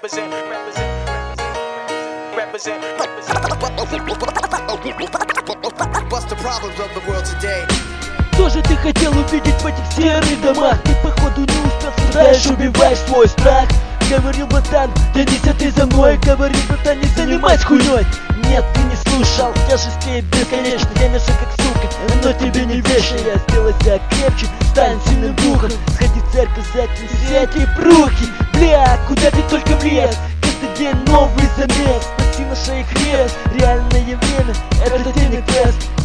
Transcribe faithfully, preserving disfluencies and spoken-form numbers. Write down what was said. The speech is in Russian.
represent, represent, represent, represent. What's the problems of the world today? Что же ты хотел увидеть в этих серых домах? Ты походу не успел, страдаешь, убиваешь свой страх. Говорил, братан, тянись, а ты за мной. Говорил, братан, не занимайся хуйней. Нет, ты не слушал, тяжести бесконечно. Я меша как сука, но тебе не вечно. Я сделай себя крепче, стань сильным духом. Сходи в церковь, закинь все эти пруки. Бля, куда ты только влез? Каждый день новый замес. Спаси на шее крест, реальное время, это денег тест.